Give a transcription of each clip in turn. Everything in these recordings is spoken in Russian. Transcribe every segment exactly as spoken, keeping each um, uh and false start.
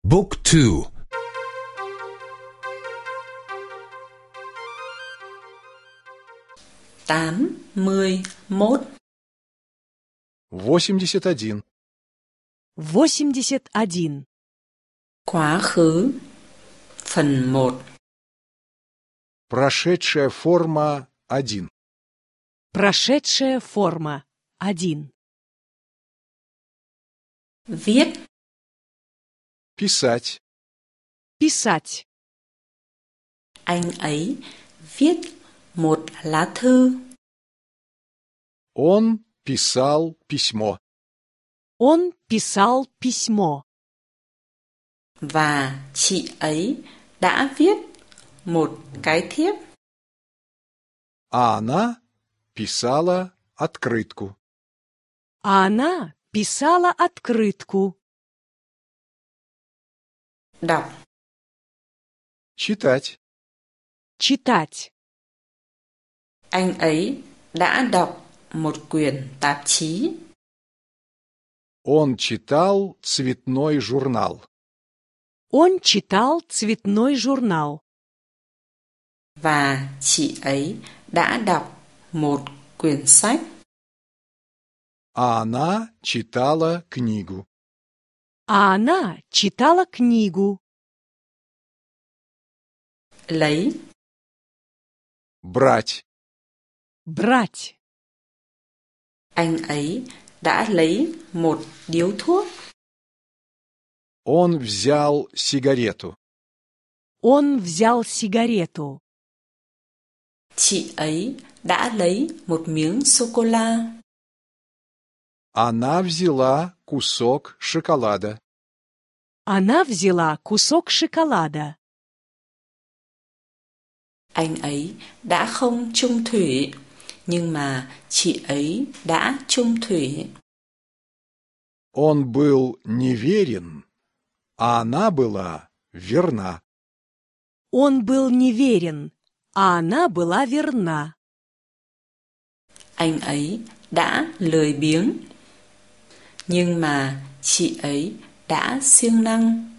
บุ๊กทู tám mươi mốt восемьдесят один. восемьдесят один. Quá khứ phần một. Прошедшая форма один. Прошедшая форма один. Viết, Писать. Писать. anh ấy viết một lá thư. Он писал письмо. Он писал письмо. Và chị ấy đã viết một cái thiếp. А она писала открытку. А она писала открытку. Đọc, Читать. Читать. anh ấy đã đọc một quyển tạp chí. Он читал цветной журнал. Он читал цветной журнал. Và chị ấy đã đọc một quyển sách. А она читала книгу. А она читала книгу. Lấy, Брать. Брать. anh ấy đã lấy một điếu thuốc. Он взял сигарету. Он взял сигарету. Chị ấy đã lấy một miếng sô-cô-la. Она взяла кусок шоколада. Она взяла кусок шоколада. Anh ấy đã không chung thủy, nhưng mà chị ấy đã chung thủy. Он был неверен, а она была верна. Он был неверен, а она была верна. Anh ấy đã lười biếng, nhưng mà chị ấy đã siêng năng.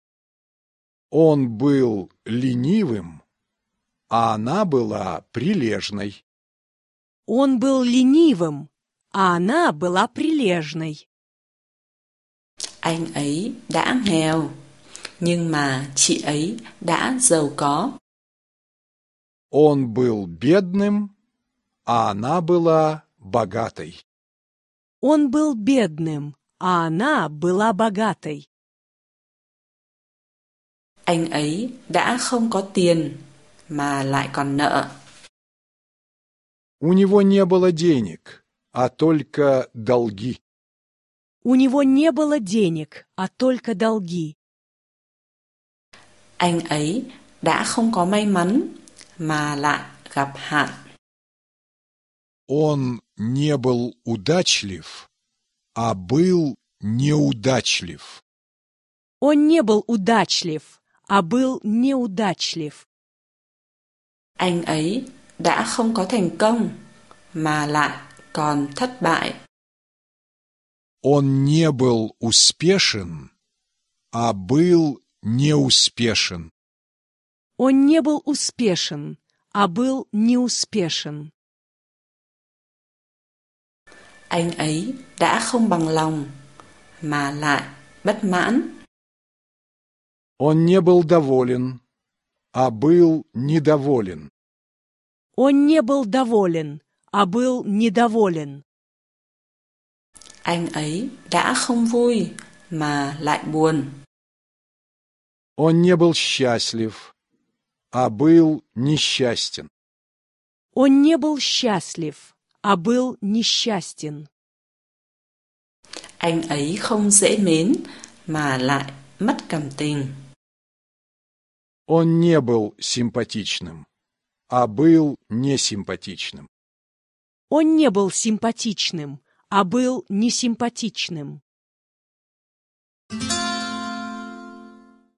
Он был ленивым, а она была прилежной. Он был ленивым, а она была прилежной. Anh ấy đã nghèo, nhưng mà chị ấy đã giàu có. Он был бедным, а она была богатой. Он был бедным, а она была богатой. Anh ấy đã không có tiền, mà lại còn nợ. У него не было денег, а только долги. У него не было денег, а только долги. Anh ấy đã không có may mắn, mà lại gặp hạn. Он не был удачлив, а был неудачлив. Он не был удачлив, а был неудачлив. Anh ấy đã không có thành công, mà lại còn thất bại. Он не был успешен, а был неуспешен. Он не был успешен, а был неуспешен. Anh ấy đã không bằng lòng, mà lại bất mãn. Он не был доволен, а был недоволен. Он не был доволен, а был недоволен. Anh ấy đã không vui, mà lại buồn. Он не был счастлив, а был несчастен. Он не был счастлив, а был несчастен. Anh ấy không dễ mến, mà lại mất cảm tình. Он не был симпатичным, а был несимпатичным. Он не был симпатичным, а был несимпатичным.